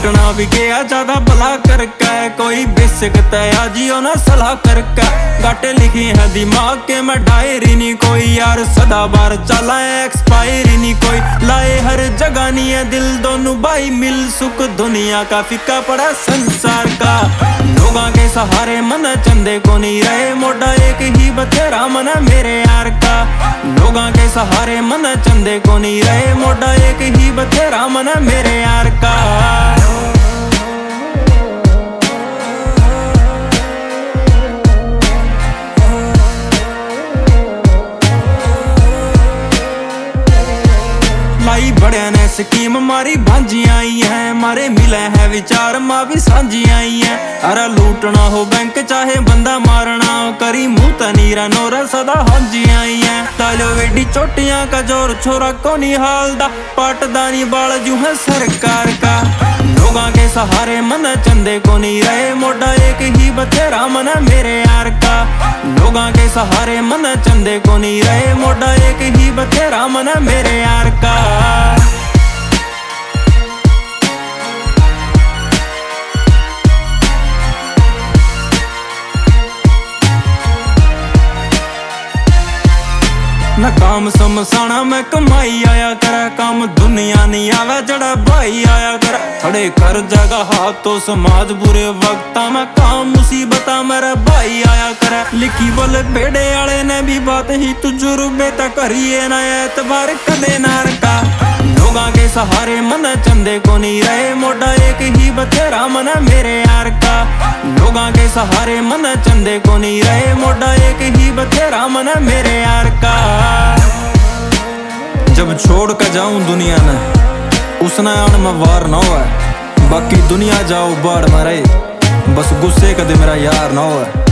लूटना भी गया ज्यादा भला करके, कोई बेसिक तया जियो ना सलाह करके। गाटे लिखी है दिमाग के मैं डायरी नहीं कोई, यार सदा बार चला है एक्सपायरी नहीं कोई। लाए हर जगह नहीं है दिल दोनों भाई मिल, सुख दुनिया का फीका पड़ा संसार का। लोगों के सहारे मन चंदे को नहीं रहे, मोटा एक ही बतेरा मन मेरे यार का। लोगों के सहारे मन चंदे को नहीं रहे, मोटा एक ही बतेरा मन मेरे यार का। लाई बड़े ने स्कीम मारी भांजी आई है, मारे मिले हैं विचार माँ भी सांझी आई है। अरे लूटना हो बैंक चाहे बंदा मारना, करी मुंह तनीरा नोरा सदा हांजी आई है। तालो वेडी चोटियां का जोर छोरा को नहीं हालदा, पाटदानी बाल जू है सरकार का। लोगों के सहारे मन चंदे को नहीं रहे, मोटा एक ही बतेरा मन मेरे यार का। लोगों के सहारे मन चंदे को नहीं रहे, मोटा एक ही बतेरा मन मेरे यार का। न काम समसाना मैं कमाई आया कर, काम दुनिया नहीं आवे जड़ा भाई आया कर। खड़े कर जगह हाथ तो समाज बुरे वक्त में काम मुसीबता मेरा भाई आया कर। लिखी बोले बेड़े आले ने भी बात ही तुजुर्बे तक करिए ना एतबार कदे नार का। लोगों के सहारे मन चंदे को नहीं रहे, मोटा एक ही बतेरा मन मेरे यार का। लोगों के सहारे मन चंदे को नहीं रहे, मोटा एक ही बतेरा मन मेरे यार का। जब छोड़ कर जाऊं दुनिया ने उसने आन में वार ना हो, बाकी दुनिया जाओ बाढ़ में रहे, बस गुस्से कदे मेरा यार ना हो।